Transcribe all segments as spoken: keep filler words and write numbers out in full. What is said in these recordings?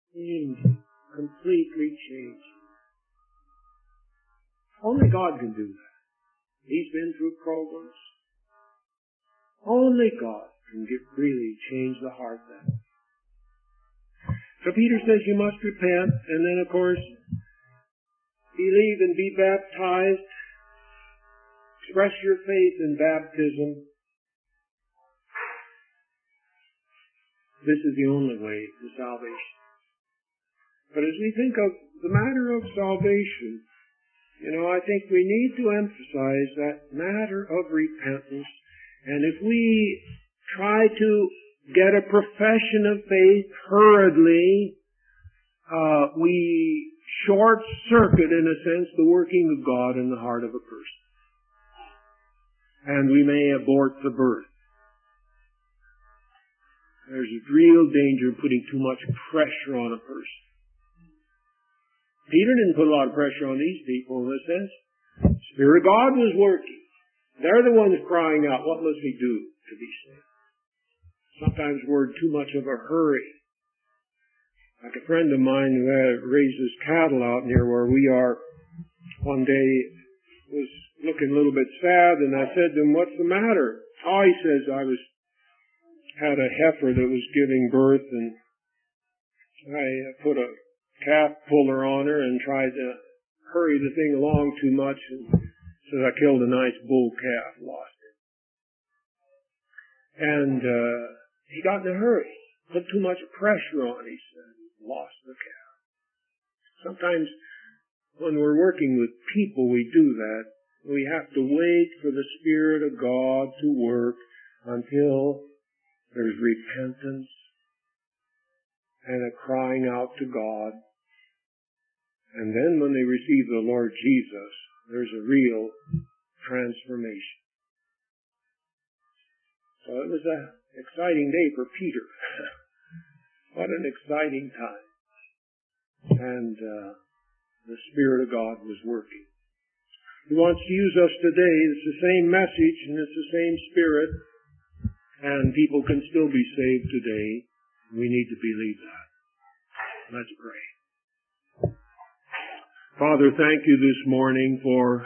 changing, completely changing. Only God can do that. He's been through programs. Only God can get, really change the heart then. So Peter says you must repent, and then of course, believe and be baptized. Express your faith in baptism. This is the only way to salvation. But as we think of the matter of salvation, you know, I think we need to emphasize that matter of repentance. And if we try to get a profession of faith hurriedly, uh, we short-circuit, in a sense, the working of God in the heart of a person. And we may abort the birth. There's a real danger of putting too much pressure on a person. Peter didn't put a lot of pressure on these people in this sense. The Spirit of God was working. They're the ones crying out, what must we do to be saved? Sometimes we're in too much of a hurry. Like a friend of mine who had raises cattle out near where we are, one day was looking a little bit sad, and I said to him, what's the matter? Oh, he says, I was had a heifer that was giving birth, and I put a calf puller on her and tried to hurry the thing along too much, and so I killed a nice bull calf, lost it. And uh, he got in a hurry, put too much pressure on, he said, lost the calf. Sometimes when we're working with people, we do that. We have to wait for the Spirit of God to work until there's repentance and a crying out to God. And then when they receive the Lord Jesus, there's a real transformation. So it was an exciting day for Peter. What an exciting time. And uh, the Spirit of God was working. He wants to use us today. It's the same message and it's the same Spirit. And people can still be saved today. We need to believe that. Let's pray. Father, thank you this morning for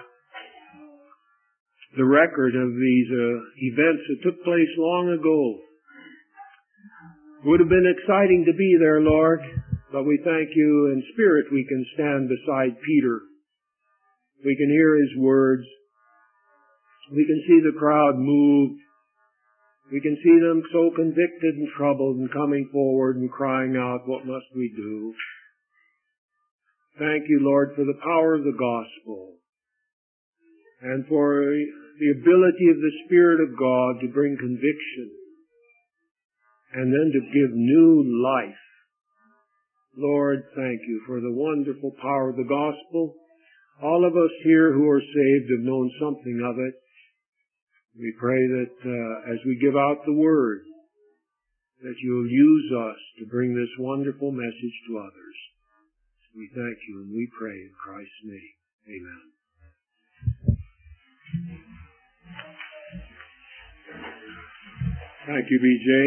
the record of these uh, events that took place long ago. It would have been exciting to be there, Lord, but we thank you in spirit we can stand beside Peter. We can hear his words. We can see the crowd moved. We can see them so convicted and troubled and coming forward and crying out, what must we do? Thank you, Lord, for the power of the gospel and for the ability of the Spirit of God to bring conviction and then to give new life. Lord, thank you for the wonderful power of the gospel. All of us here who are saved have known something of it. We pray that uh, as we give out the word, that you'll use us to bring this wonderful message to others. We thank you and we pray in Christ's name. Amen. Thank you, B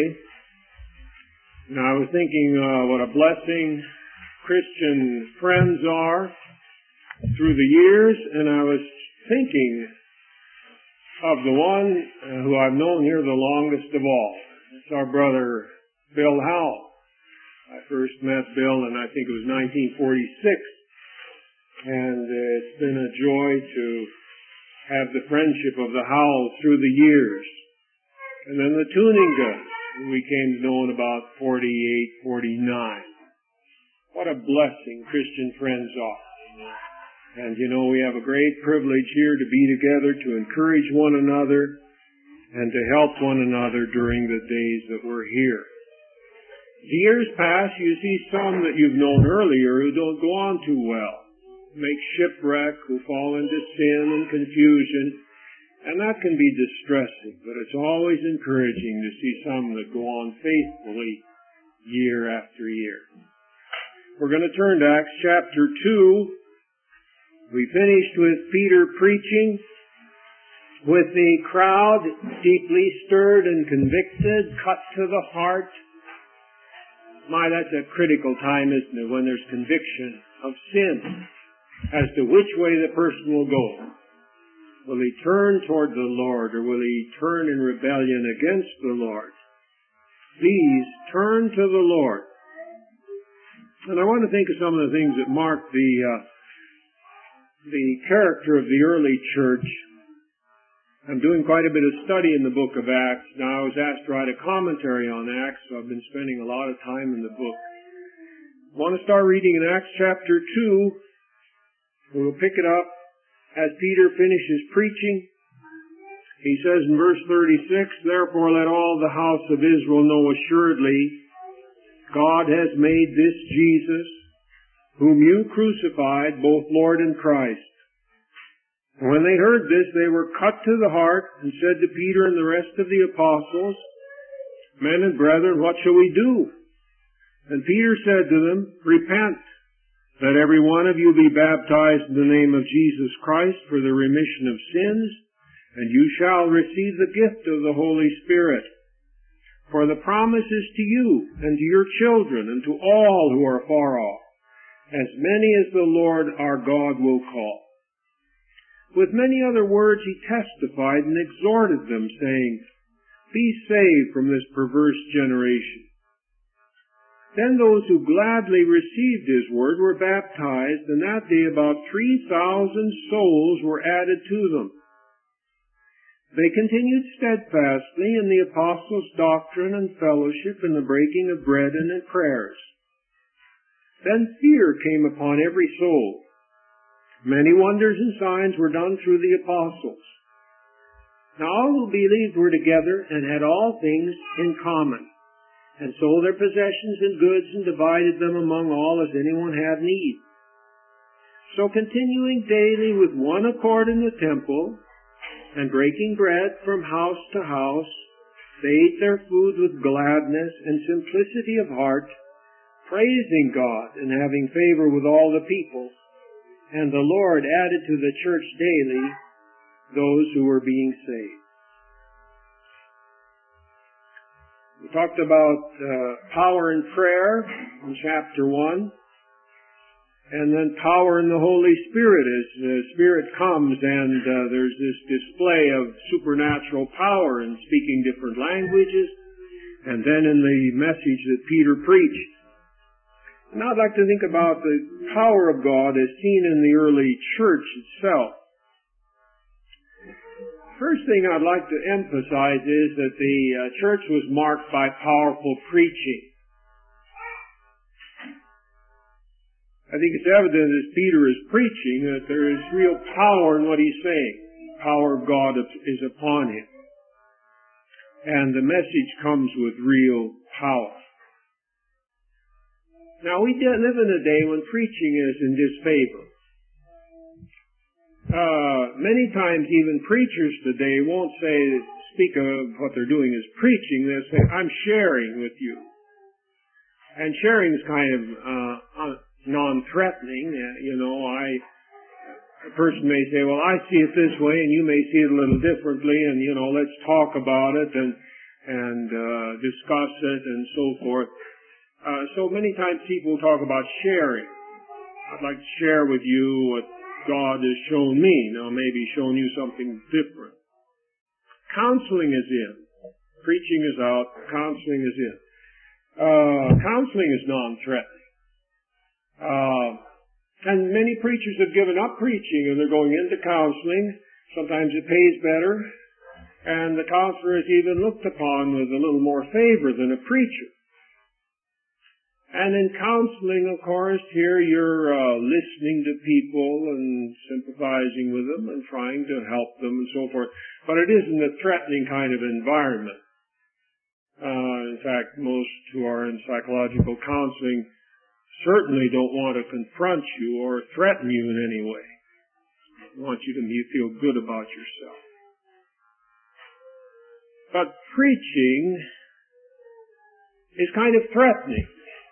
J. Now, I was thinking uh, what a blessing Christian friends are through the years, and I was thinking of the one uh, who I've known here the longest of all. It's our brother Bill Howell. I first met Bill in, I think it was nineteen forty-six, and uh, it's been a joy to have the friendship of the Howells through the years. And then the Tuninga, who we came to know in about forty-eight, forty-nine. What a blessing Christian friends are. And you know, we have a great privilege here to be together, to encourage one another, and to help one another during the days that we're here. As years pass, you see some that you've known earlier who don't go on too well, make shipwreck, who fall into sin and confusion, and that can be distressing, but it's always encouraging to see some that go on faithfully year after year. We're going to turn to Acts chapter two. We finished with Peter preaching, with the crowd deeply stirred and convicted, cut to the heart. My, that's a critical time, isn't it, when there's conviction of sin as to which way the person will go. Will he turn toward the Lord, or will he turn in rebellion against the Lord? Please turn to the Lord. And I want to think of some of the things that mark the uh, the character of the early church. I'm doing quite a bit of study in the book of Acts. Now, I was asked to write a commentary on Acts, so I've been spending a lot of time in the book. I want to start reading in Acts chapter two. We'll pick it up as Peter finishes preaching. He says in verse thirty-six, "Therefore let all the house of Israel know assuredly, God has made this Jesus, whom you crucified, both Lord and Christ." And when they heard this, they were cut to the heart, and said to Peter and the rest of the apostles, "Men and brethren, what shall we do?" And Peter said to them, "Repent, let every one of you be baptized in the name of Jesus Christ for the remission of sins, and you shall receive the gift of the Holy Spirit. For the promise is to you, and to your children, and to all who are far off, as many as the Lord our God will call." With many other words he testified and exhorted them, saying, "Be saved from this perverse generation." Then those who gladly received his word were baptized, and that day about three thousand souls were added to them. They continued steadfastly in the apostles' doctrine and fellowship, in the breaking of bread and in prayers. Then fear came upon every soul. Many wonders and signs were done through the apostles. Now all who believed were together and had all things in common, and sold their possessions and goods and divided them among all as anyone had need. So continuing daily with one accord in the temple, and breaking bread from house to house, they ate their food with gladness and simplicity of heart, praising God and having favor with all the people. And the Lord added to the church daily those who were being saved. We talked about uh, power in prayer in chapter one, and then power in the Holy Spirit as the Spirit comes and uh, there's this display of supernatural power in speaking different languages, and then in the message that Peter preached. Now I'd like to think about the power of God as seen in the early church itself. First thing I'd like to emphasize is that the uh, church was marked by powerful preaching. I think it's evident as Peter is preaching that there is real power in what he's saying. The power of God is upon him. And the message comes with real power. Now, we live in a day when preaching is in disfavor. Uh, many times even preachers today won't say, speak of what they're doing as preaching. They'll say, "I'm sharing with you." And sharing is kind of uh, non-threatening. Uh, you know, I, a person may say, "Well, I see it this way, and you may see it a little differently, and, you know, let's talk about it and, and uh, discuss it and so forth." Uh, so many times people talk about sharing. I'd like to share with you what God has shown me. Now, maybe shown you something different. Counseling is in. Preaching is out. Counseling is in. Uh, counseling is non-threatening. Uh, and many preachers have given up preaching and they're going into counseling. Sometimes it pays better. And the counselor is even looked upon with a little more favor than a preacher. And in counseling, of course, here you're uh, listening to people and sympathizing with them and trying to help them and so forth. But it isn't a threatening kind of environment. Uh, in fact, most who are in psychological counseling certainly don't want to confront you or threaten you in any way. They want you to feel good about yourself. But preaching is kind of threatening.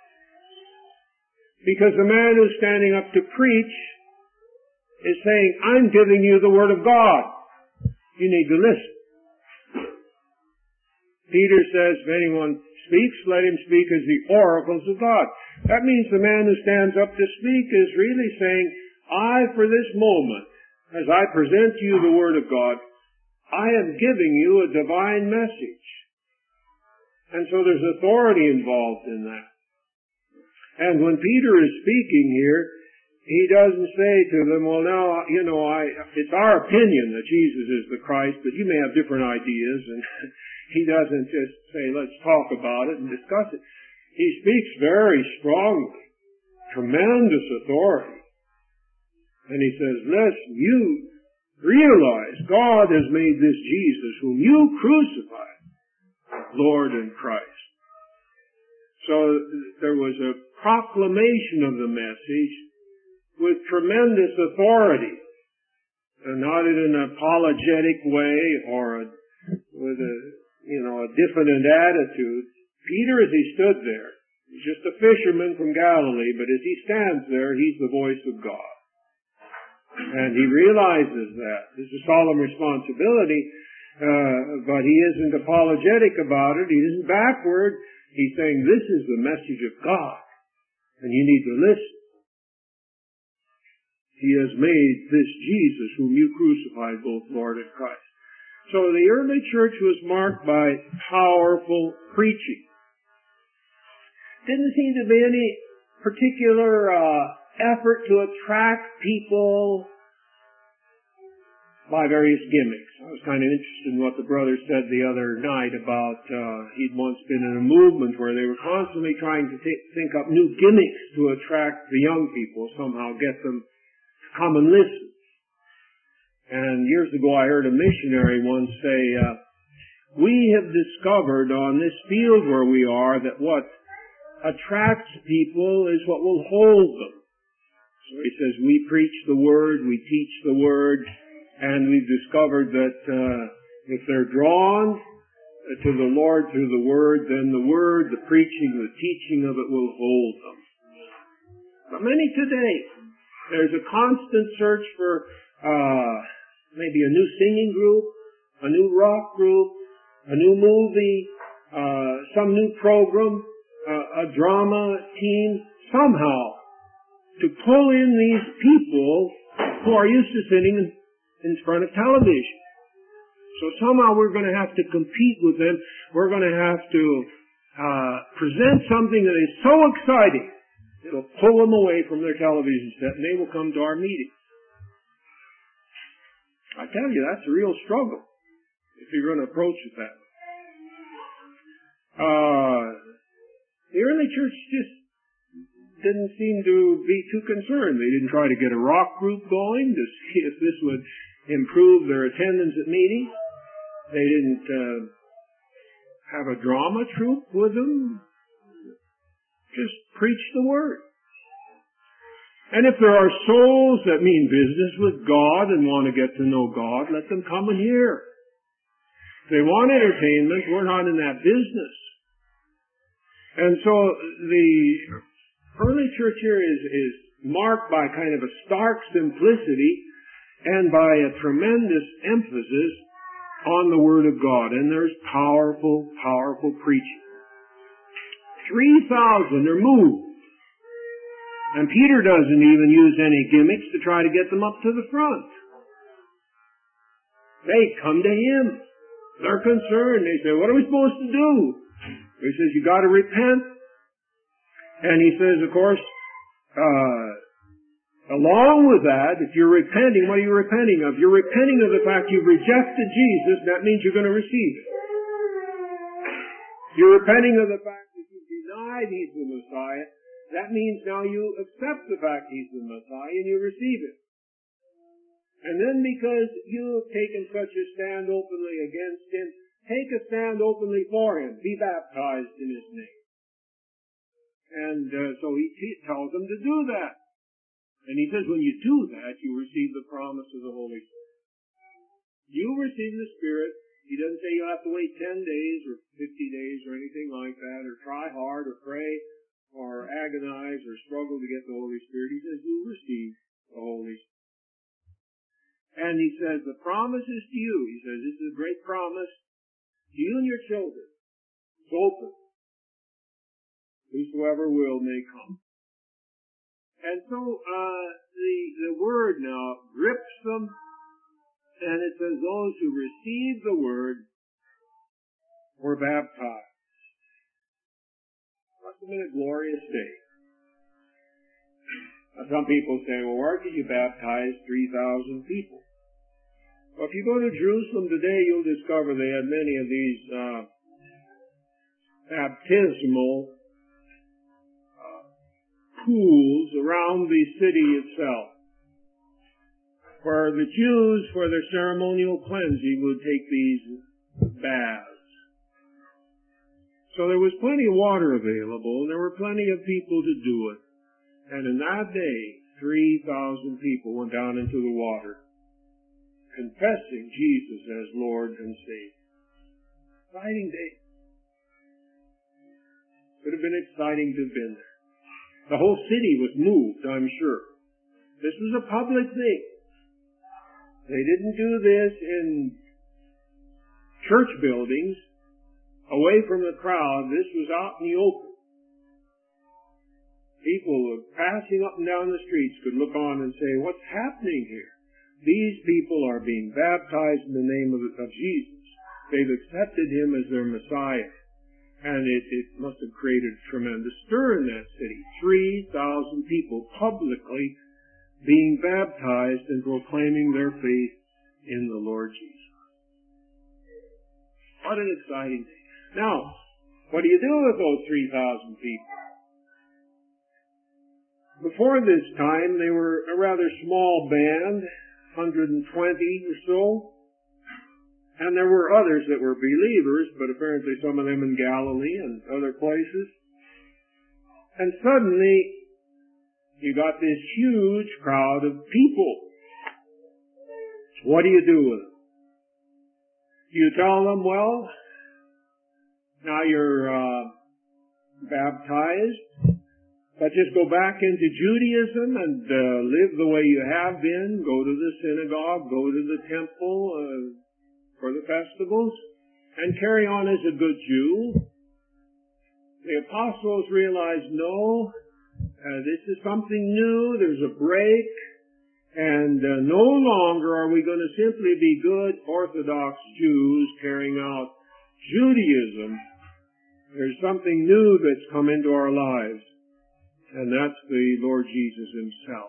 Because the man who's standing up to preach is saying, "I'm giving you the Word of God. You need to listen." Peter says, "If anyone speaks, let him speak as the oracles of God. That means the man who stands up to speak is really saying, I, for this moment, as I present to you the Word of God, I am giving you a divine message. And so there's authority involved in that. And when Peter is speaking here, he doesn't say to them, well, now, you know, I, it's our opinion that Jesus is the Christ, but you may have different ideas. And he doesn't just say, let's talk about it and discuss it. He speaks very strongly, tremendous authority. And he says, listen, you realize God has made this Jesus, whom you crucified, Lord and Christ. So there was a proclamation of the message with tremendous authority, and not in an apologetic way or a, with a, you know, a diffident attitude. Peter, as he stood there, he's just a fisherman from Galilee, but as he stands there, he's the voice of God. And he realizes that. This is a solemn responsibility, uh, but he isn't apologetic about it. He isn't backward. He's saying, this is the message of God, and you need to listen. He has made this Jesus, whom you crucified, both Lord and Christ. So the early church was marked by powerful preaching. Didn't seem to be any particular uh, effort to attract people by various gimmicks. I was kind of interested in what the brother said the other night about uh, he'd once been in a movement where they were constantly trying to t- think up new gimmicks to attract the young people, somehow get them to come and listen. And years ago I heard a missionary once say, uh, we have discovered on this field where we are that what attracts people is what will hold them. So he says, we preach the Word, we teach the Word, and we've discovered that uh, if they're drawn to the Lord through the Word, then the Word, the preaching, the teaching of it will hold them. But many today, there's a constant search for uh, maybe a new singing group, a new rock group, a new movie, uh, some new program, uh, a drama team, somehow to pull in these people who are used to sitting in, in front of television. So somehow we're going to have to compete with them. We're going to have to uh, present something that is so exciting, it'll pull them away from their television set, and they will come to our meetings. I tell you, that's a real struggle if you're going to approach it that way. Uh, the early church just didn't seem to be too concerned. They didn't try to get a rock group going to see if this would improve their attendance at meetings. They didn't uh, have a drama troupe with them. Just preach the Word. And if there are souls that mean business with God and want to get to know God, let them come and hear. If they want entertainment, we're not in that business. And so the early church here is, is marked by kind of a stark simplicity and by a tremendous emphasis on the Word of God. And there's powerful, powerful preaching. Three thousand are moved. And Peter doesn't even use any gimmicks to try to get them up to the front. They come to him. They're concerned. They say, what are we supposed to do? He says, you got to repent. And he says, of course, uh, along with that, if you're repenting, what are you repenting of? You're repenting of the fact you've rejected Jesus. That means you're going to receive it. You're repenting of the fact that you've denied He's the Messiah. That means now you accept the fact He's the Messiah and you receive it. And then because you have taken such a stand openly against Him, take a stand openly for Him. Be baptized in His name. And uh, so he, he tells them to do that. And he says when you do that, you receive the promise of the Holy Spirit. You receive the Spirit. He doesn't say you have to wait ten days or fifty days or anything like that, or try hard or pray or agonize or struggle to get the Holy Spirit. He says you receive the Holy Spirit. And he says the promise is to you. He says this is a great promise to you and your children. It's open. whosoever will may come. And so uh, the, the word now grips them, and it says those who received the word were baptized. Must have been a glorious day. Now, some people say, well, where did you baptize three thousand people? Well, if you go to Jerusalem today, you'll discover they had many of these uh, baptismal uh, pools around the city itself, where the Jews, for their ceremonial cleansing, would take these baths. So there was plenty of water available, and there were plenty of people to do it. And in that day, three thousand people went down into the water, confessing Jesus as Lord and Savior. Exciting day. Could have been exciting to have been there. The whole city was moved, I'm sure. This was a public thing. They didn't do this in church buildings, away from the crowd. This was out in the open. People passing up and down the streets could look on and say, what's happening here? These people are being baptized in the name of, of Jesus. They've accepted Him as their Messiah. And it, it must have created a tremendous stir in that city. three thousand people publicly being baptized and proclaiming their faith in the Lord Jesus. What an exciting day. Now, what do you do with those three thousand people? Before this time, they were a rather small band, one hundred twenty or so. And there were others that were believers, but apparently some of them in Galilee and other places. And suddenly, you got this huge crowd of people. What do you do with them? You tell them, well, now you're uh, baptized, but just go back into Judaism and uh, live the way you have been. Go to the synagogue, go to the temple uh, for the festivals, and carry on as a good Jew. The apostles realized, no, uh, this is something new. There's a break. And uh, no longer are we going to simply be good Orthodox Jews carrying out Judaism. There's something new that's come into our lives, and that's the Lord Jesus Himself.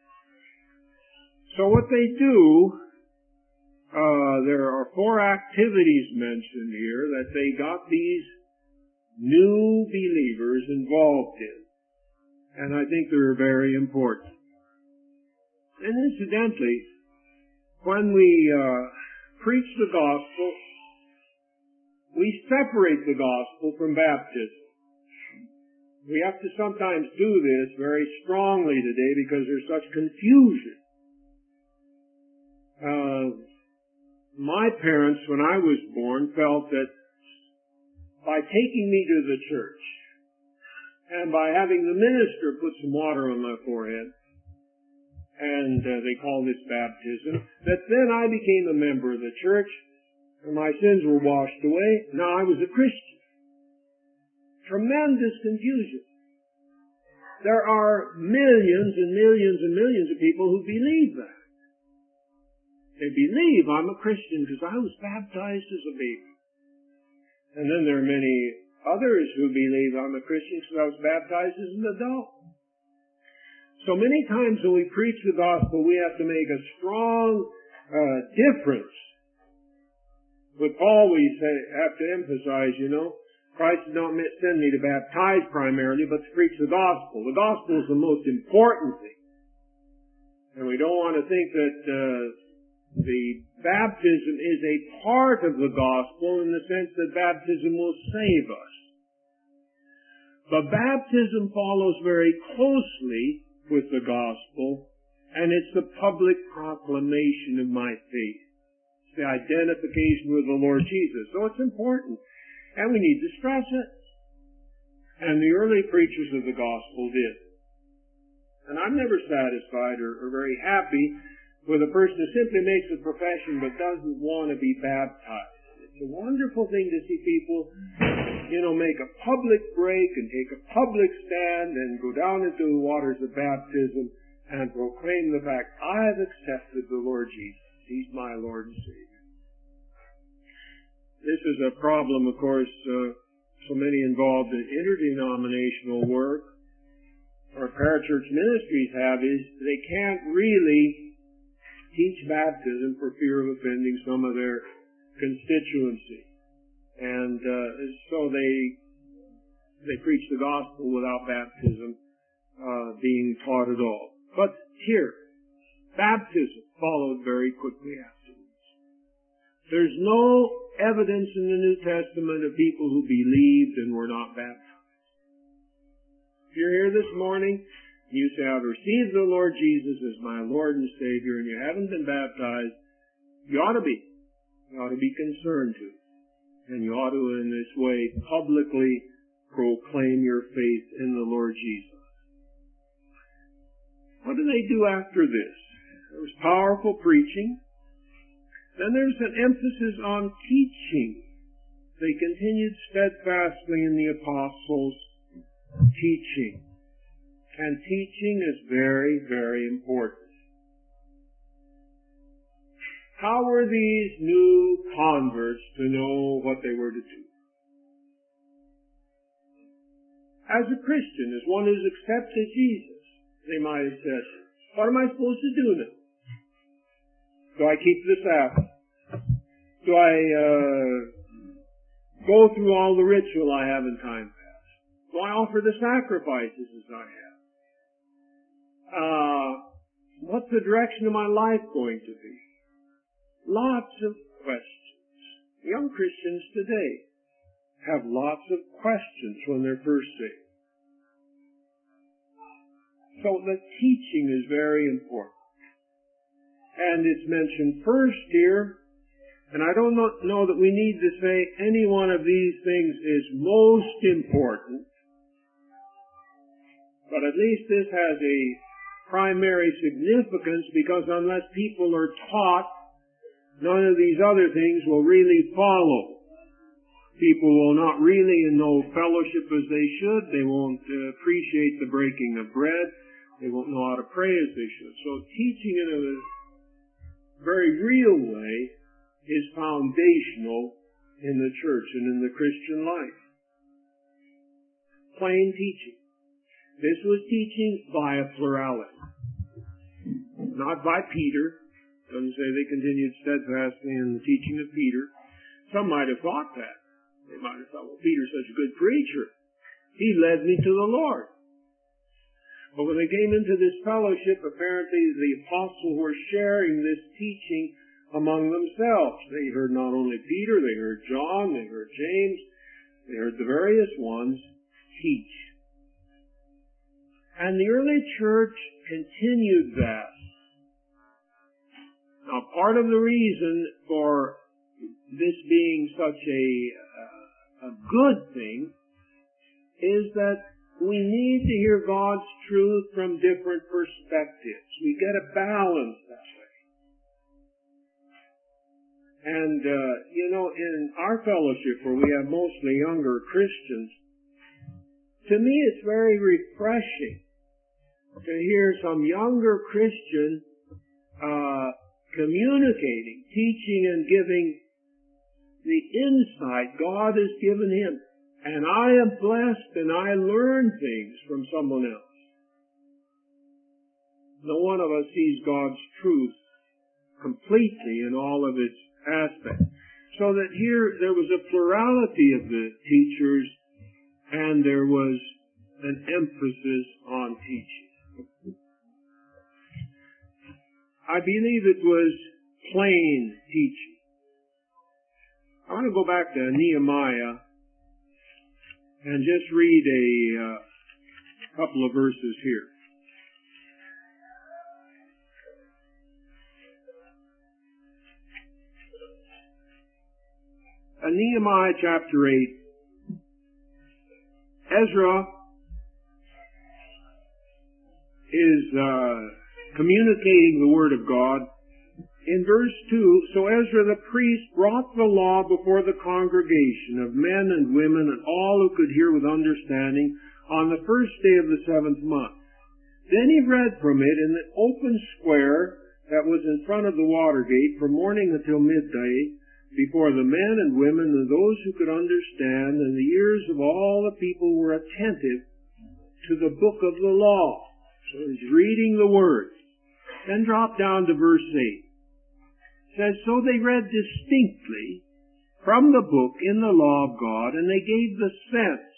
So what they do, uh, there are four activities mentioned here that they got these new believers involved in, and I think they're very important. And incidentally, when we uh, preach the gospel, we separate the gospel from baptism. We have to sometimes do this very strongly today because there's such confusion. Uh, my parents, when I was born, felt that by taking me to the church and by having the minister put some water on my forehead, and uh, they call this baptism, that then I became a member of the church, and my sins were washed away. Now I was a Christian. Tremendous confusion. There are millions and millions and millions of people who believe that. They believe I'm a Christian because I was baptized as a baby. And then there are many others who believe I'm a Christian because I was baptized as an adult. So many times when we preach the gospel, we have to make a strong uh, difference. With Paul, we say, have to emphasize, you know, Christ did not send me to baptize primarily, but to preach the gospel. The gospel is the most important thing. And we don't want to think that uh, the baptism is a part of the gospel in the sense that baptism will save us. But baptism follows very closely with the gospel, and it's the public proclamation of my faith. It's the identification with the Lord Jesus. So it's important, and we need to stress it. And the early preachers of the gospel did. And I'm never satisfied or, or very happy with a person who simply makes a profession but doesn't want to be baptized. It's It's a wonderful thing to see people, you know, make a public break and take a public stand and go down into the waters of baptism and proclaim the fact, I've accepted the Lord Jesus. He's my Lord and Savior. This is a problem, of course, uh, so many involved in interdenominational work or parachurch ministries have, is they can't really teach baptism for fear of offending some of their constituency. And uh, so they they preach the gospel without baptism uh, being taught at all. But here, baptism followed very quickly afterwards. There's no evidence in the New Testament of people who believed and were not baptized. If you're here this morning, you say, I've received the Lord Jesus as my Lord and Savior, and you haven't been baptized, you ought to be. You ought to be concerned to. And you ought to, in this way, publicly proclaim your faith in the Lord Jesus. What do they do after this? There was powerful preaching. Then there's an emphasis on teaching. They continued steadfastly in the apostles' teaching. And teaching is very, very important. How were these new converts to know what they were to do? As a Christian, as one who's accepted Jesus, they might have said, what am I supposed to do now? Do I keep the Sabbath? Do I uh, go through all the ritual I have in time past? Do I offer the sacrifices as I have? Uh, what's the direction of my life going to be? Lots of questions. Young Christians today have lots of questions when they're first saved. So the teaching is very important. And it's mentioned first here, and I don't know, know that we need to say any one of these things is most important, but at least this has a primary significance, because unless people are taught, none of these other things will really follow. People will not really know fellowship as they should. They won't uh, appreciate the breaking of bread. They won't know how to pray as they should. So teaching in a very real way is foundational in the church and in the Christian life. Plain teaching. This was teaching by a plurality. Not by Peter. Doesn't say they continued steadfastly in the teaching of Peter. Some might have thought that. They might have thought, well, Peter's such a good preacher. He led me to the Lord. But when they came into this fellowship, apparently the apostles were sharing this teaching among themselves. They heard not only Peter, they heard John, they heard James, they heard the various ones teach. And the early church continued that. Now, part of the reason for this being such a, uh, a good thing is that we need to hear God's truth from different perspectives. We get a balance that way. And, uh, you know, in our fellowship where we have mostly younger Christians, to me it's very refreshing to hear some younger Christian uh, communicating, teaching and giving the insight God has given him. And I am blessed and I learn things from someone else. No one of us sees God's truth completely in all of its aspects. So that here there was a plurality of the teachers and there was an emphasis on teaching. I believe it was plain teaching. I want to go back to Nehemiah and just read a uh, couple of verses here. Uh, Nehemiah chapter eight. Ezra is uh, communicating the Word of God in verse two, so Ezra the priest brought the law before the congregation of men and women and all who could hear with understanding on the first day of the seventh month. Then he read from it in the open square that was in front of the water gate from morning until midday before the men and women and those who could understand, and the ears of all the people were attentive to the book of the law. So he's reading the words. Then drop down to verse eight. It says, so they read distinctly from the book in the law of God, and they gave the sense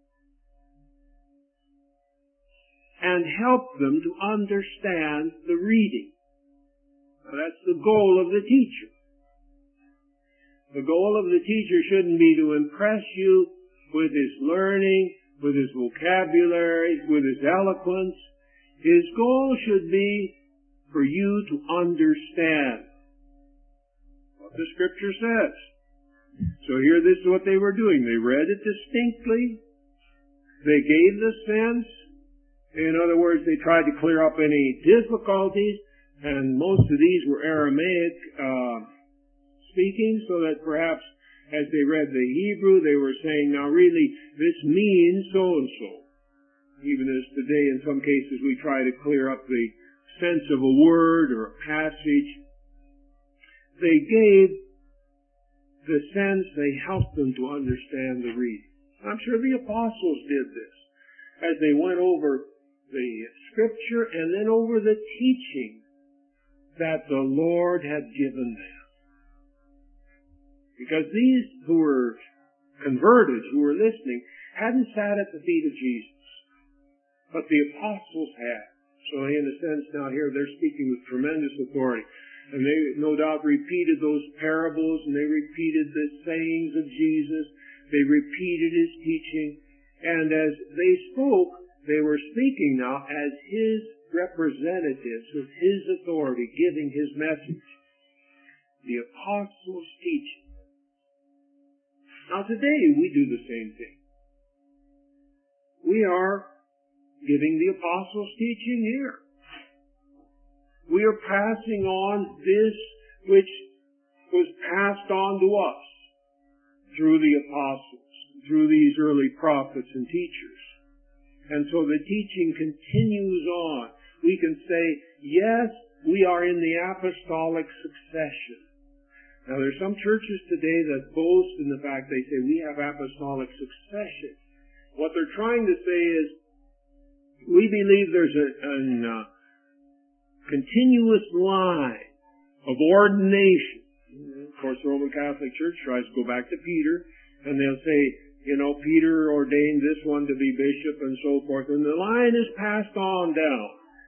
and helped them to understand the reading. Now that's the goal of the teacher. The goal of the teacher shouldn't be to impress you with his learning, with his vocabulary, with his eloquence. His goal should be for you to understand what the Scripture says. So here, this is what they were doing. They read it distinctly. They gave the sense. In other words, they tried to clear up any difficulties, and most of these were Aramaic uh, speaking, so that perhaps as they read the Hebrew, they were saying, now really, this means so-and-so. Even as today, in some cases, we try to clear up the sense of a word or a passage. They gave the sense, they helped them to understand the reading. I'm sure the apostles did this as they went over the Scripture and then over the teaching that the Lord had given them. Because these who were converted, who were listening, hadn't sat at the feet of Jesus, but the apostles had. So in a sense now here they're speaking with tremendous authority. And they no doubt repeated those parables, and they repeated the sayings of Jesus. They repeated his teaching. And as they spoke, they were speaking now as his representatives with his authority, giving his message. The apostles' teaching. Now today we do the same thing. We are giving the apostles' teaching here. We are passing on this which was passed on to us through the apostles, through these early prophets and teachers. And so the teaching continues on. We can say, yes, we are in the apostolic succession. Now there's some churches today that boast in the fact they say we have apostolic succession. What they're trying to say is we believe there's a, a uh, continuous line of ordination. Of course, the Roman Catholic Church tries to go back to Peter, and they'll say, you know, Peter ordained this one to be bishop and so forth, and the line is passed on down.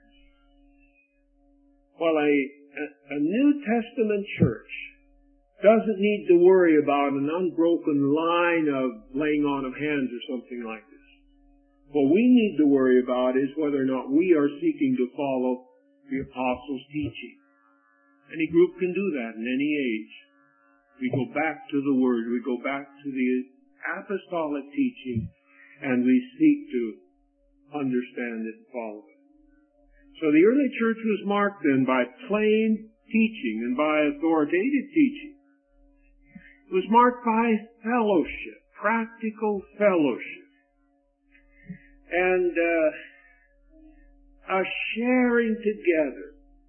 Well, a, a, a New Testament church doesn't need to worry about an unbroken line of laying on of hands or something like this. What we need to worry about is whether or not we are seeking to follow the apostles' teaching. Any group can do that in any age. We go back to the Word, we go back to the apostolic teaching, and we seek to understand it and follow it. So the early church was marked then by plain teaching and by authoritative teaching. It was marked by fellowship, practical fellowship, and uh, a sharing together.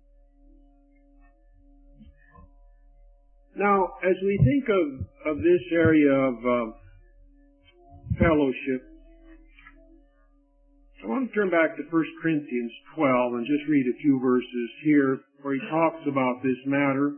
Now, as we think of, of this area of uh, fellowship, I want to turn back to First Corinthians twelve and just read a few verses here where he talks about this matter.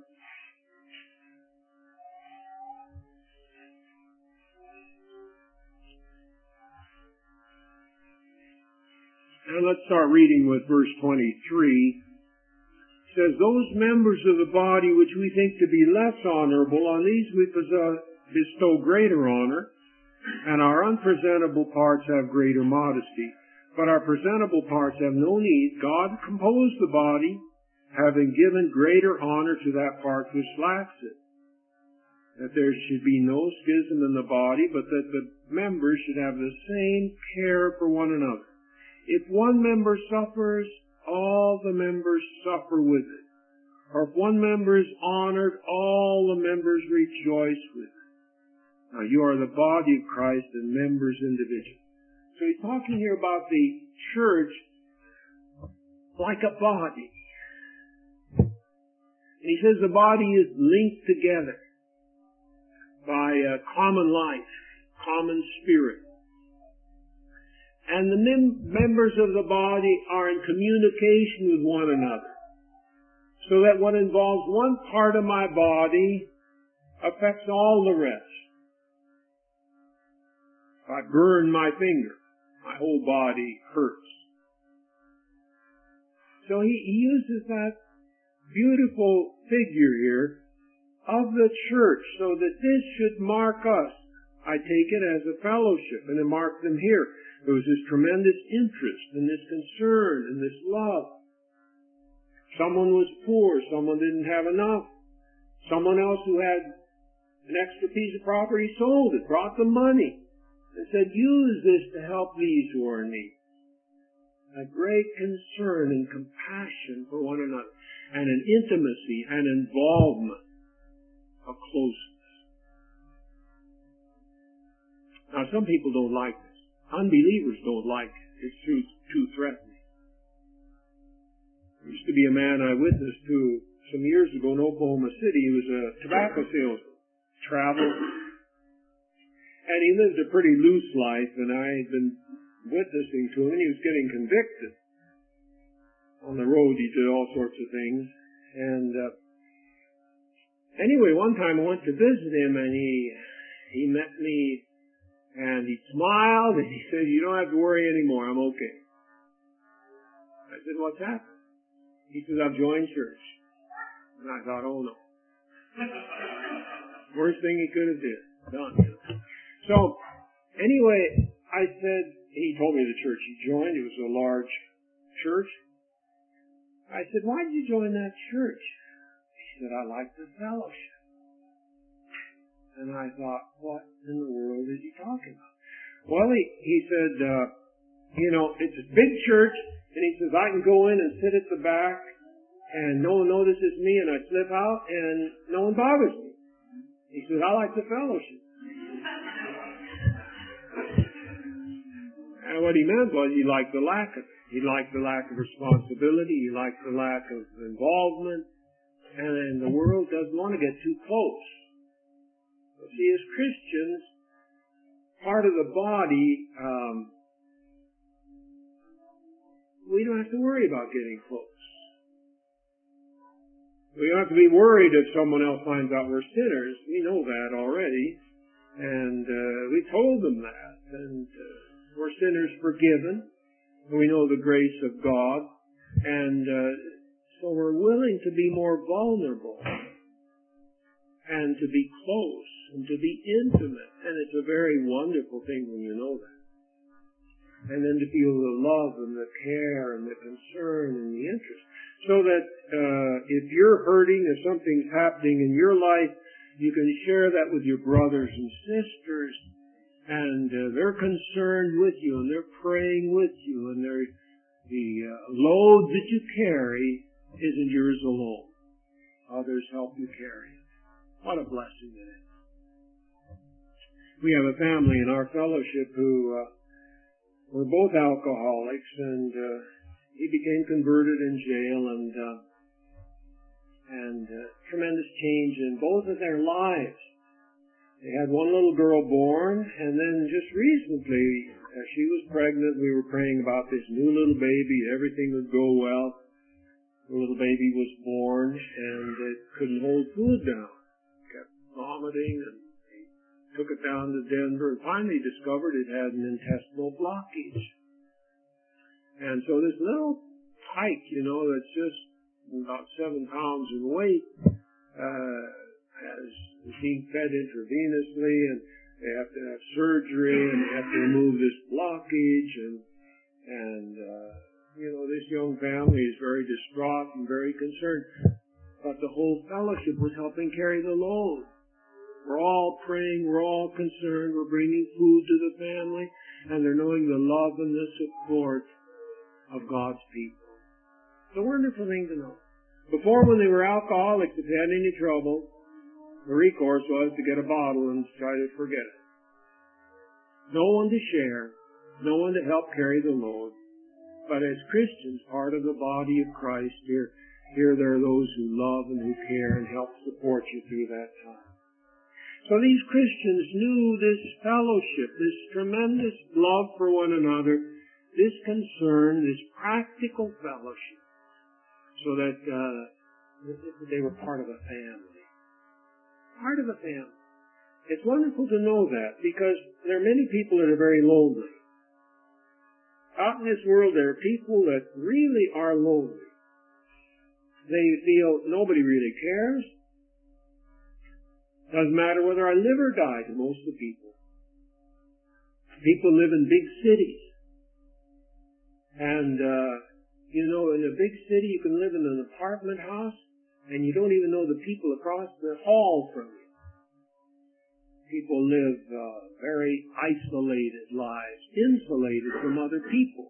And let's start reading with verse twenty-three. It says, those members of the body which we think to be less honorable, on these we bestow greater honor, and our unpresentable parts have greater modesty. But our presentable parts have no need. God composed the body, having given greater honor to that part which lacks it. That there should be no schism in the body, but that the members should have the same care for one another. If one member suffers, all the members suffer with it. or if one member is honored, all the members rejoice with it. Now you are the body of Christ and members individually. So he's talking here about the church like a body. And he says the body is linked together by a common life, common spirit. And the mem- members of the body are in communication with one another. So that what involves one part of my body affects all the rest. If I burn my finger, my whole body hurts. So he, he uses that beautiful figure here of the church so that this should mark us. I take it as a fellowship, and it marked them here. There was this tremendous interest and this concern and this love. Someone was poor, someone didn't have enough. Someone else who had an extra piece of property sold it, brought them money, and said, use this to help these who are in need. A great concern and compassion for one another, and an intimacy and involvement, a closeness. Now some people don't like this. Unbelievers don't like it. It's too, too threatening. There used to be a man I witnessed to some years ago in Oklahoma City. He was a tobacco salesman, traveled, and he lived a pretty loose life, and I had been witnessing to him, and he was getting convicted. On the road he did all sorts of things, and uh, anyway, one time I went to visit him, and he he met me, and he smiled, and he said, you don't have to worry anymore, I'm okay. I said, what's happened? He says, I've joined church. And I thought, oh no. Worst thing he could have did. Done. So, anyway, I said, he told me the church he joined. It was a large church. I said, why did you join that church? He said, I like the fellowship. And I thought, what in the world is he talking about? Well, he, he said, uh, you know, it's a big church, and he says, I can go in and sit at the back, and no one notices me, and I slip out, and no one bothers me. He says, I like the fellowship. And what he meant was he liked the lack of it. He liked the lack of responsibility. He liked the lack of involvement. And then the world doesn't want to get too close. But see, as Christians, part of the body, um, we don't have to worry about getting close. We don't have to be worried if someone else finds out we're sinners. We know that already. And uh, we told them that. And uh, we're sinners forgiven. We know the grace of God. And uh, so we're willing to be more vulnerable and to be close and to be intimate. And it's a very wonderful thing when you know that. And then to feel the love and the care and the concern and the interest. So that uh, if you're hurting, if something's happening in your life, you can share that with your brothers and sisters. And uh, they're concerned with you, and they're praying with you, and they're, the uh, load that you carry isn't yours alone. Others help you carry it. What a blessing it is. We have a family in our fellowship who uh, were both alcoholics, and uh, he became converted in jail, and uh, and uh, tremendous change in both of their lives. They had one little girl born, and then just recently, as she was pregnant, we were praying about this new little baby. Everything would go well. The little baby was born, and it couldn't hold food down. It kept vomiting, and they took it down to Denver, and finally discovered it had an intestinal blockage. And so this little tyke, you know, that's just about seven pounds in weight, uh, has being fed intravenously, and they have to have surgery, and they have to remove this blockage, and and uh, you know, this young family is very distraught and very concerned. But the whole fellowship was helping carry the load. We're all praying, we're all concerned, we're bringing food to the family, and they're knowing the love and the support of God's people. It's a wonderful thing to know. Before, when they were alcoholics, if they had any trouble, the recourse was to get a bottle and try to forget it. No one to share, no one to help carry the load. But as Christians, part of the body of Christ, here, here there are those who love and who care and help support you through that time. So these Christians knew this fellowship, this tremendous love for one another, this concern, this practical fellowship, so that uh, they were part of a family. Part of a family. It's wonderful to know that, because there are many people that are very lonely. Out in this world, there are people that really are lonely. They feel nobody really cares. Doesn't matter whether I live or die to most of the people. People live in big cities. And, uh, you know, in a big city, you can live in an apartment house, and you don't even know the people across the hall from you. People live uh, very isolated lives, insulated from other people,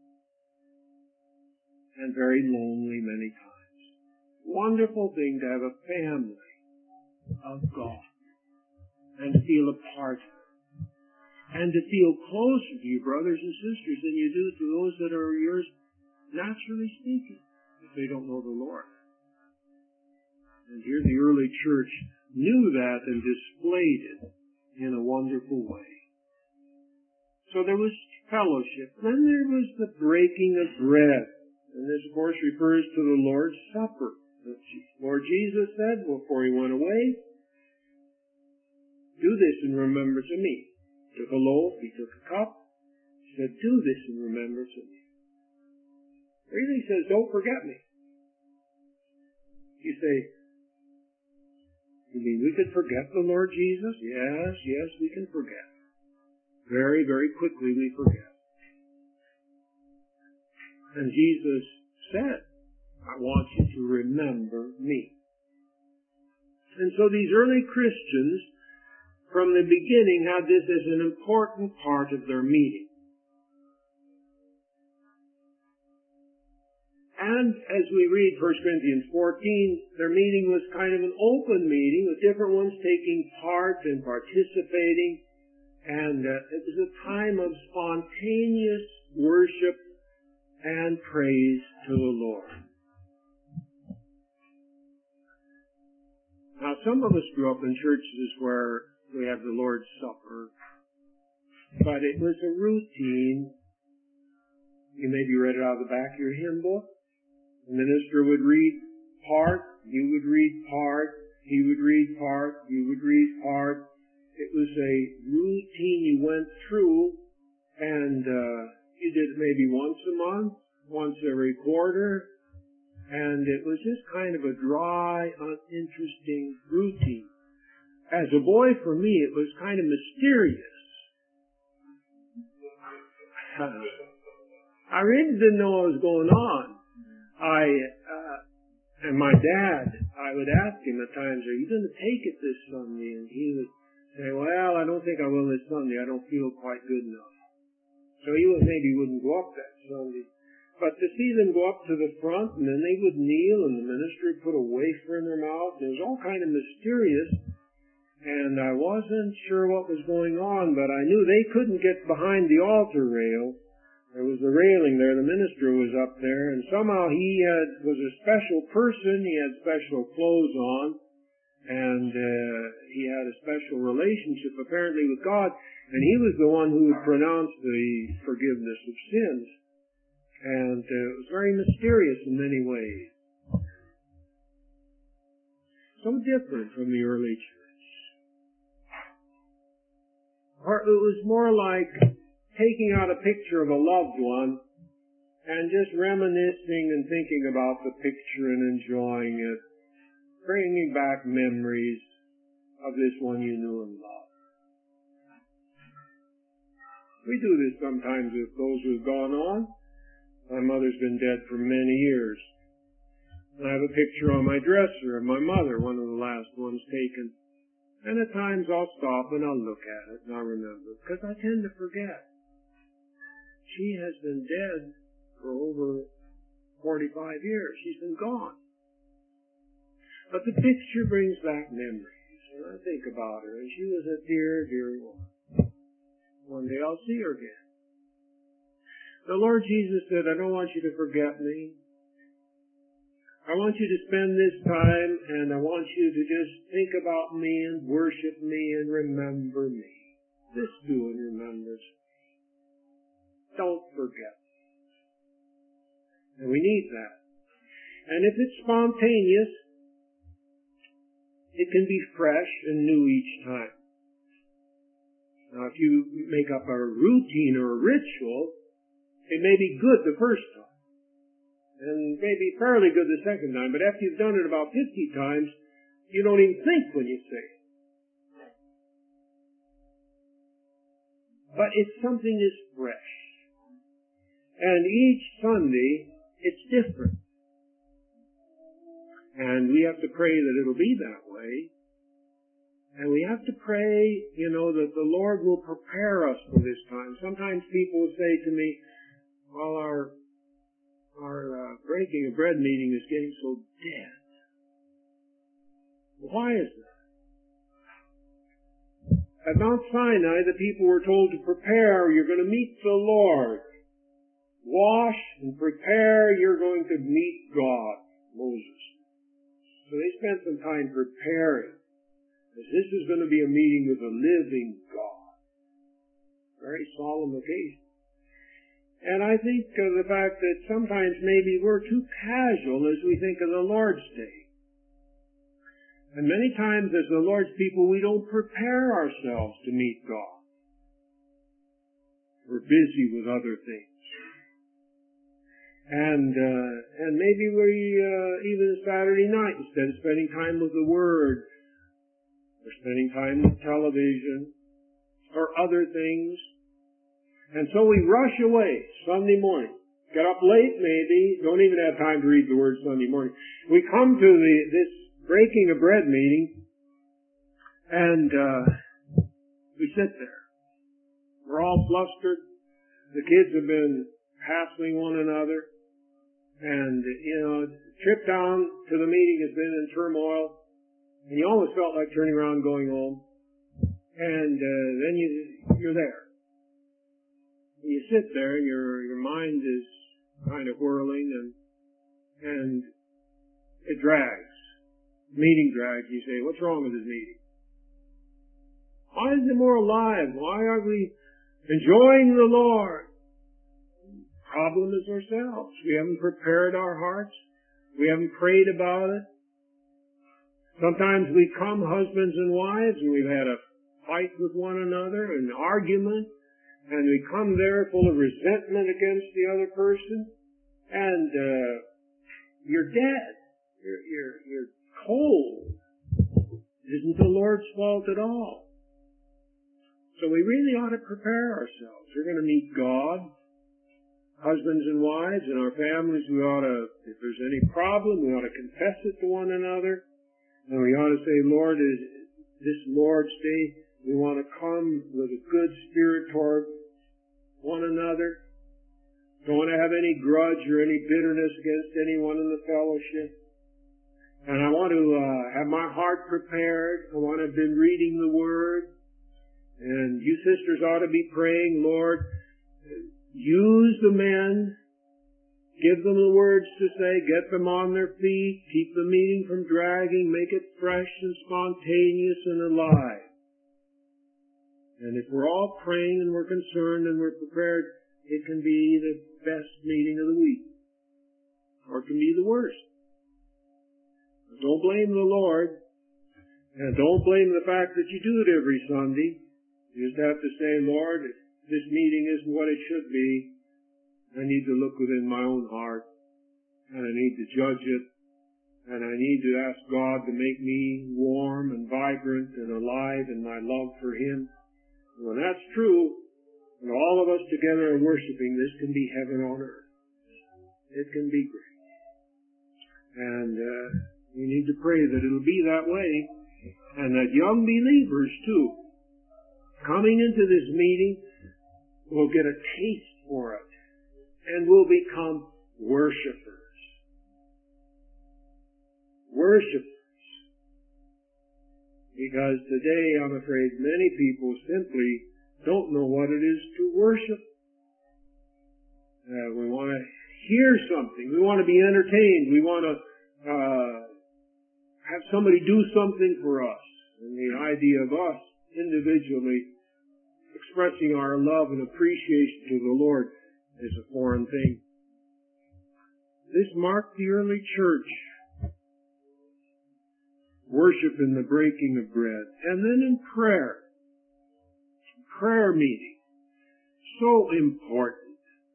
and very lonely many times. Wonderful thing to have a family of God and to feel a part of it, and to feel closer to your brothers and sisters than you do to those that are yours, naturally speaking, if they don't know the Lord. And here the early church knew that and displayed it in a wonderful way. So there was fellowship. Then there was the breaking of bread. And this, of course, refers to the Lord's Supper. The Lord Jesus said before he went away, do this in remembrance of me. He took a loaf, he took a cup, he said, do this in remembrance of me. Really says, don't forget me. You say, you mean we could forget the Lord Jesus? Yes, yes, we can forget. Very, very quickly we forget. And Jesus said, I want you to remember me. And so these early Christians, from the beginning, had this as an important part of their meeting. And as we read First Corinthians fourteen, their meeting was kind of an open meeting with different ones taking part and participating. And uh, it was a time of spontaneous worship and praise to the Lord. Now, some of us grew up in churches where we have the Lord's Supper, but it was a routine. You maybe read it out of the back of your hymn book. The minister would read part, you would read part, he would read part, you would read part. It was a routine you went through, and uh, you did it maybe once a month, once every quarter, and it was just kind of a dry, uninteresting routine. As a boy, for me, it was kind of mysterious. I really didn't know what was going on. I, uh, and my dad, I would ask him at times, are you going to take it this Sunday? And he would say, well, I don't think I will this Sunday. I don't feel quite good enough. So he would, maybe wouldn't go up that Sunday. But to see them go up to the front, and then they would kneel, and the minister would put a wafer in their mouth, and it was all kind of mysterious. And I wasn't sure what was going on, but I knew they couldn't get behind the altar rail. There was a railing there. The minister was up there, and somehow he had, was a special person. He had special clothes on, and uh, he had a special relationship apparently with God, and he was the one who would pronounce the forgiveness of sins. And uh, it was very mysterious in many ways. So different from the early church. Or it was more like taking out a picture of a loved one and just reminiscing and thinking about the picture and enjoying it, bringing back memories of this one you knew and loved. We do this sometimes with those who have gone on. My mother's been dead for many years. And I have a picture on my dresser of my mother, one of the last ones taken. And at times I'll stop and I'll look at it and I'll remember, because I tend to forget. She has been dead for over forty-five years. She's been gone. But the picture brings back memories. And I think about her, and she was a dear, dear woman. One day I'll see her again. The Lord Jesus said, I don't want you to forget me. I want you to spend this time, and I want you to just think about me and worship me and remember me. This do in remembrance. Don't forget. And we need that. And if it's spontaneous, it can be fresh and new each time. Now, if you make up a routine or a ritual, it may be good the first time, and maybe fairly good the second time, but after you've done it about fifty times, you don't even think when you say it. But it's something that's fresh. And each Sunday, it's different. And we have to pray that it'll be that way. And we have to pray, you know, that the Lord will prepare us for this time. Sometimes people say to me, well, our, our uh, breaking of bread meeting is getting so dead. Why is that? At Mount Sinai, the people were told to prepare, you're going to meet the Lord. Wash and prepare, you're going to meet God, Moses. So they spent some time preparing, because this is going to be a meeting with the living God. Very solemn occasion. And I think of the fact that sometimes maybe we're too casual as we think of the Lord's Day. And many times as the Lord's people, we don't prepare ourselves to meet God. We're busy with other things. And uh, and maybe we, uh, even Saturday night, instead of spending time with the Word, we're spending time with television or other things. And so we rush away Sunday morning. Get up late maybe, don't even have time to read the Word Sunday morning. We come to the this breaking of bread meeting, and uh, we sit there. We're all flustered. The kids have been hassling one another. And, you know, trip down to the meeting has been in turmoil. And you almost felt like turning around and going home. And uh, then you, you're there. You sit there, your your mind is kind of whirling, and and it drags. Meeting drags. You say, what's wrong with this meeting? Why isn't it more alive? Why are we enjoying the Lord? Problem is ourselves. We haven't prepared our hearts. We haven't prayed about it. Sometimes we come husbands and wives, and we've had a fight with one another, an argument, and we come there full of resentment against the other person, and uh, you're dead. You're, you're, you're cold. It isn't the Lord's fault at all. So we really ought to prepare ourselves. We're going to meet God. Husbands and wives and our families, we ought to, if there's any problem, we ought to confess it to one another. And we ought to say, Lord, is this Lord's Day, we want to come with a good spirit toward one another. Don't want to have any grudge or any bitterness against anyone in the fellowship. And I want to uh, have my heart prepared. I want to have been reading the Word. And you sisters ought to be praying, Lord, use the men, give them the words to say, get them on their feet, keep the meeting from dragging, make it fresh and spontaneous and alive. And if we're all praying and we're concerned and we're prepared, it can be the best meeting of the week. Or it can be the worst. Don't blame the Lord, and don't blame the fact that you do it every Sunday. You just have to say, Lord, this meeting isn't what it should be. I need to look within my own heart, and I need to judge it, and I need to ask God to make me warm and vibrant and alive in my love for Him. And when that's true, and all of us together are worshiping, this can be heaven on earth. It can be great. And uh, we need to pray that it'll be that way, and that young believers, too, coming into this meeting, will get a taste for it and will become worshipers. Worshipers. afraid many people simply don't know what it is to worship. Uh, we want to hear something. We want to be entertained. We want to uh, have somebody do something for us. And the idea of us individually expressing our love and appreciation to the Lord is a foreign thing. This marked the early church. Worship in the breaking of bread. And then in prayer. Prayer meeting. So important.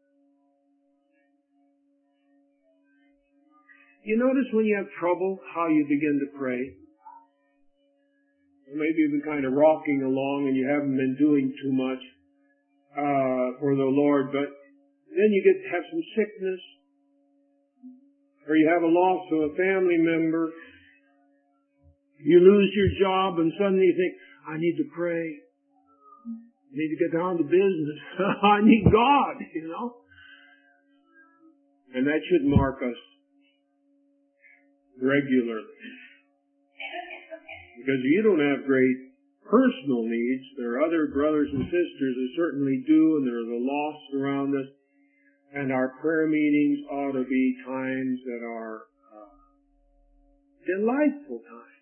You notice when you have trouble how you begin to pray? Maybe you've been kind of rocking along and you haven't been doing too much uh, for the Lord, but then you get to have some sickness, or you have a loss of a family member, you lose your job, and suddenly you think, I need to pray. I need to get down to business. I need God, you know. And that should mark us regularly. Because you don't have great personal needs. There are other brothers and sisters who certainly do, and there are the lost around us. And our prayer meetings ought to be times that are uh, delightful times.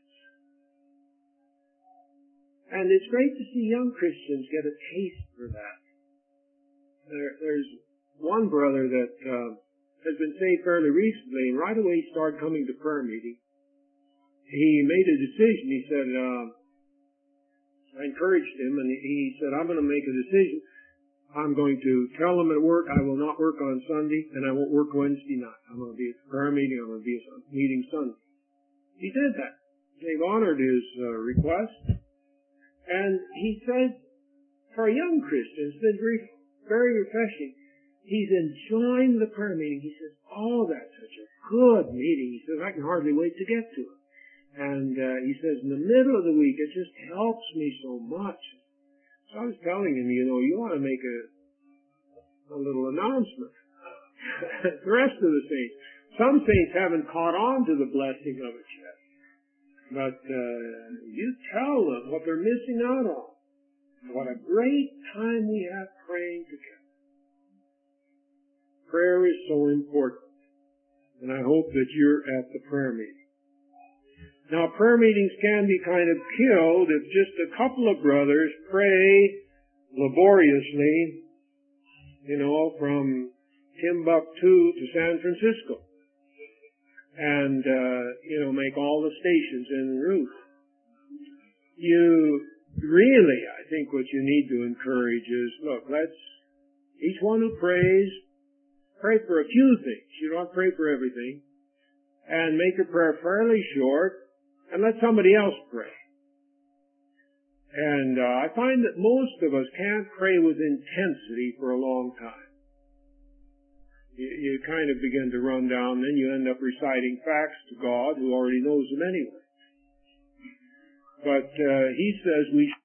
And it's great to see young Christians get a taste for that. There, there's one brother that uh, has been saved fairly recently, and right away he started coming to prayer meeting. He made a decision. He said, uh, I encouraged him, and he said, I'm going to make a decision. I'm going to tell them at work I will not work on Sunday, and I won't work Wednesday night. I'm going to be at the prayer meeting. I'm going to be at a meeting Sunday. He did that. They've honored his uh, request. And he said, for a young Christian, it's been very, very refreshing. He's enjoying the prayer meeting. He says, oh, that's such a good meeting. He says, I can hardly wait to get to it. And uh, he says, in the middle of the week, it just helps me so much. So I was telling him, you know, you ought to make a, a little announcement. The rest of the saints. Some saints haven't caught on to the blessing of it yet. But uh, you tell them what they're missing out on. What a great time we have praying together. Prayer is so important. And I hope that you're at the prayer meeting. Now, prayer meetings can be kind of killed if just a couple of brothers pray laboriously, you know, from Timbuktu to San Francisco. And, uh, you know, make all the stations en route. You really, I think what you need to encourage is, look, let's, each one who prays, pray for a few things. You don't pray for everything. And make your prayer fairly short. And let somebody else pray. And uh, I find that most of us can't pray with intensity for a long time. You, you kind of begin to run down, then you end up reciting facts to God who already knows them anyway. But uh, he says we